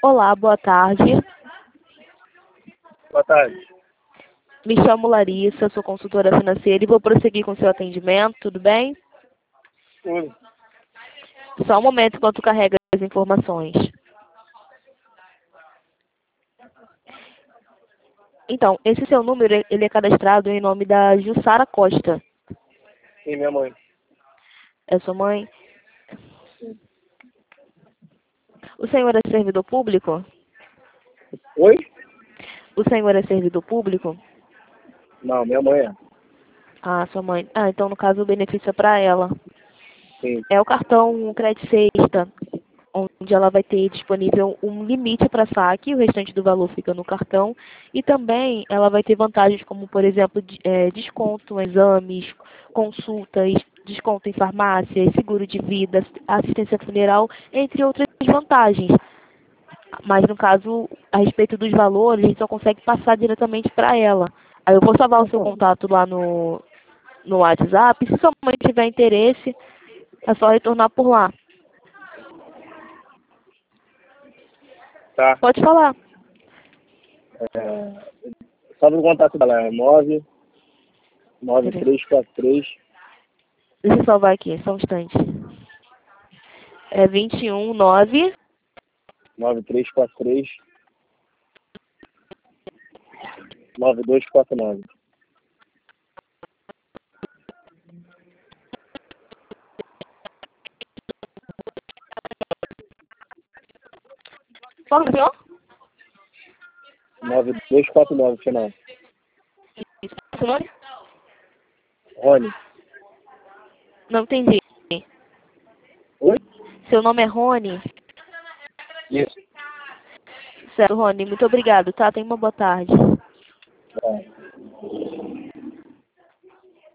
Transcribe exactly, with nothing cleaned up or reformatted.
Olá, boa tarde. Boa tarde. Me chamo Larissa, sou consultora financeira e vou prosseguir com seu atendimento, tudo bem? Tudo. Só um momento enquanto carrega as informações. Então, esse seu número, ele é cadastrado em nome da Jussara Costa. Sim, minha mãe. É sua mãe? O senhor é servidor público? Oi? O senhor é servidor público? Não, minha mãe é. Ah, sua mãe. Ah, então no caso o benefício é para ela. Sim. É o cartão Crédito Sexta, onde ela vai ter disponível um limite para saque, o restante do valor fica no cartão. E também ela vai ter vantagens como, por exemplo, de- é, desconto em exames, consultas, desconto em farmácias, seguro de vida, assistência funeral, entre outras vantagens. Mas no caso, a respeito dos valores, a gente só consegue passar diretamente para ela. Aí eu vou salvar o seu contato lá no, no WhatsApp. Se sua mãe tiver interesse, é só retornar por lá. Tá. Pode falar. É... Só no contato dela é nove nove Peraí. três quatro três. Deixa eu salvar aqui, só um instante. É vinte e um, nove. nove três quatro três. nove dois quatro nove. Fala, senhor. nove dois quatro nove, final. Seu nome? Rony. Não entendi. Oi? Seu nome é Rony? Isso. Certo, Rony. Muito obrigado, tá? Tenha uma boa tarde. Tá.